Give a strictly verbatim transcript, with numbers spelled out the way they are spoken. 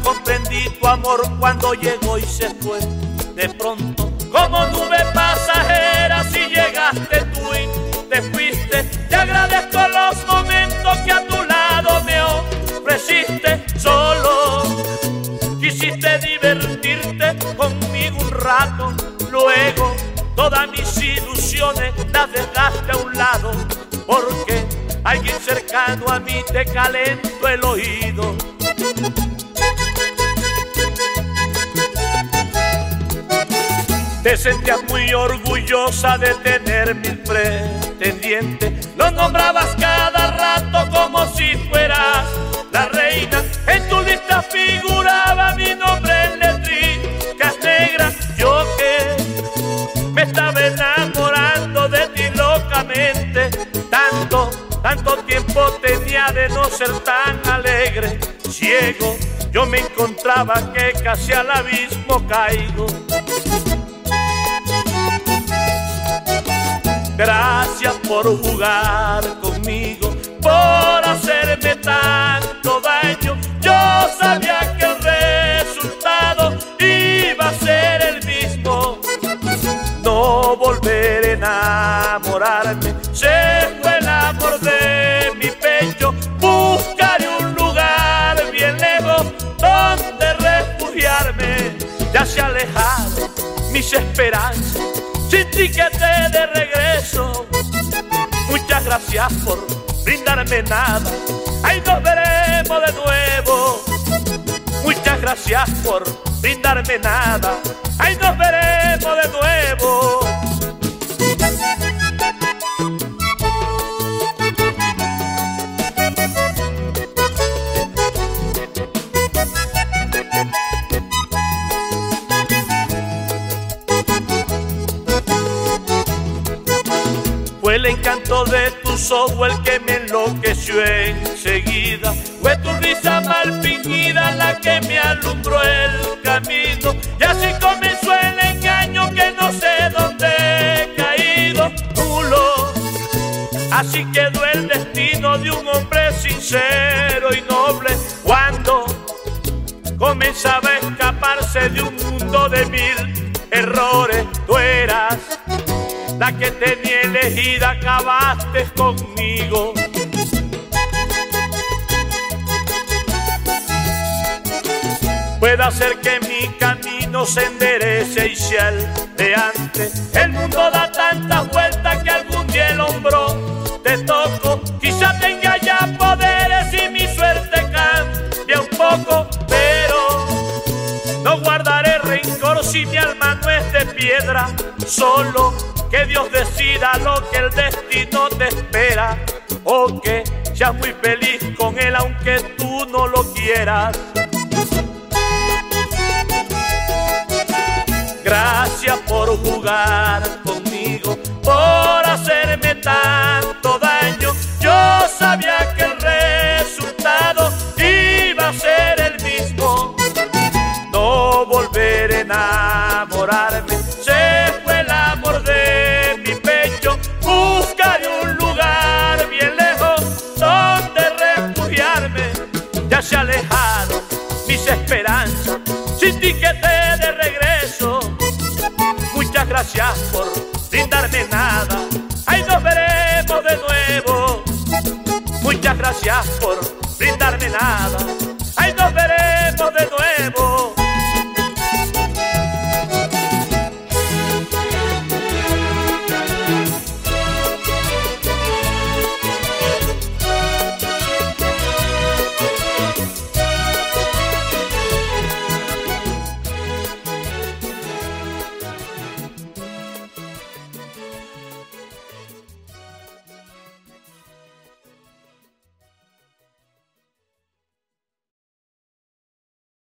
comprendí tu amor cuando llegó y se fue. De pronto, como nube pasajera, si llegaste tú y te fuiste. Te agradezco los momentos que a tu lado me ofreciste. Solo quisiste divertirte conmigo un rato, luego todas mis ilusiones las dejaste a un lado, porque alguien cercano a mí te calentó el oído. Te sentías muy orgullosa de tener mil pretendientes. Los nombrabas cada rato como si fueras la reina. En tu lista figuraba mi nombre en letricas negras. Yo que me estaba enamorando de ti locamente. Tanto, tanto tiempo tenía de no ser tan alegre. Ciego, yo me encontraba que casi al abismo caigo. Gracias por jugar conmigo, por hacerme tanto daño. Yo sabía que el resultado iba a ser el mismo. No volver a enamorarme, se fue el amor de mi pecho. Buscaré un lugar bien lejos donde refugiarme. Ya se alejaron mis esperanzas, sin tiquete de regreso. Muchas gracias por brindarme nada, ahí nos veremos de nuevo. Muchas gracias por brindarme nada, ahí nos veremos de nuevo. Fue el encanto de tus ojos el que me enloqueció enseguida. Fue tu risa mal fingida la que me alumbró el camino. Y así comenzó el engaño que no sé dónde he caído. Nulo, así quedó el destino de un hombre sincero y noble. Cuando comenzaba a escaparse de un mundo de mil errores, tú eras la que tenía elegida, acabaste conmigo. Puede hacer que mi camino se enderece y sea el de antes. El mundo da tantas vueltas que algún día el hombro te toco. Quizá tenga ya poderes y mi suerte cambia un poco, pero no guardaré rencor si mi alma no es de piedra. Solo que Dios decida lo que el destino te espera, o que seas muy feliz con él aunque tú no lo quieras. Gracias por jugar conmigo, por hacerme tanto daño. Yo sabía que el resultado iba a ser el mismo. No volver a enamorarme, se fue el amor de mi pecho. Buscaré un lugar bien lejos donde refugiarme. Ya se alejaron mis esperanzas, sin tiquete de regreso. Muchas gracias por brindarme nada, ahí nos veremos de nuevo. Muchas gracias por brindarme nada, ahí nos veremos de nuevo.